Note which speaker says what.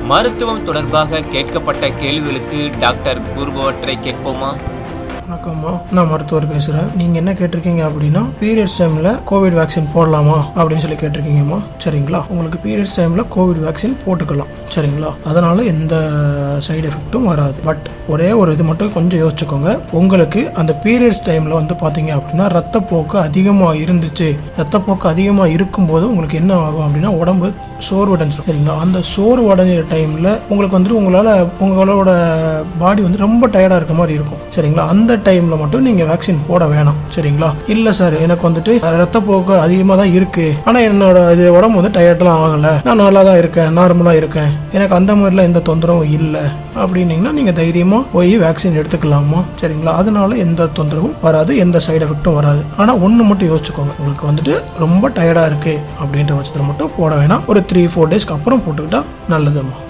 Speaker 1: மருத்துவம் தொடர்பாக கேட்கப்பட்ட கேள்விகளுக்கு டாக்டர் கூறுபவற்றை கேட்போமா?
Speaker 2: வணக்கம்மா, நான் மருத்துவர் பேசுகிறேன். நீங்கள் என்ன கேட்டிருக்கீங்க அப்படின்னா, பீரியட்ஸ் டைமில் கோவிட் வேக்சின் போடலாமா அப்படின்னு சொல்லி கேட்டிருக்கீங்கம்மா. சரிங்களா, உங்களுக்கு பீரியட்ஸ் டைமில் கோவிட் வேக்சின் போட்டுக்கலாம். சரிங்களா, அதனால எந்த சைடு எஃபெக்ட்டும் வராது. பட் ஒரே ஒரு இது மட்டும் கொஞ்சம் யோசிச்சுக்கோங்க. உங்களுக்கு அந்த பீரியட்ஸ் டைமில் வந்து பார்த்தீங்க அப்படின்னா ரத்தப்போக்கு அதிகமாக இருந்துச்சு. ரத்தப்போக்கு அதிகமாக இருக்கும்போது உங்களுக்கு என்ன ஆகும் அப்படின்னா உடம்பு சோர்வடைஞ்சிடும். சரிங்களா, அந்த சோர்வடைஞ்ச டைமில் உங்களுக்கு வந்துட்டு உங்களோட பாடி வந்து ரொம்ப டயர்டாக இருக்க மாதிரி இருக்கும். சரிங்களா, அந்த டைம்ல மட்டும் நீங்க வேக்சின் போட வேணாம். சரிங்களா, இல்ல சார் எனக்கு வந்துட்டு ரத்தப்போக்கு அதிகமா தான் இருக்கு, ஆனா என்னோட இது உடம்பு வந்து டயர்ட்லாம் ஆகல, நான் நல்லா தான் இருக்கேன், நார்மலா இருக்கேன், எனக்கு அந்த மாதிரிலாம் எந்த தொந்தரவும் இல்லை அப்படின்னீங்கன்னா நீங்க தைரியமா போய் வேக்சின் எடுத்துக்கலாமா. சரிங்களா, அதனால எந்த தொந்தரவும் வராது, எந்த சைடு எஃபெக்டும் வராது. ஆனா ஒண்ணு மட்டும் யோசிச்சுக்கோங்க, உங்களுக்கு வந்துட்டு ரொம்ப டயர்டா இருக்கு அப்படின்ற பட்சத்துல மட்டும் போட வேணாம். ஒரு 3-4 டேஸ்க்கு அப்புறம் போட்டுக்கிட்டா நல்லதுமா.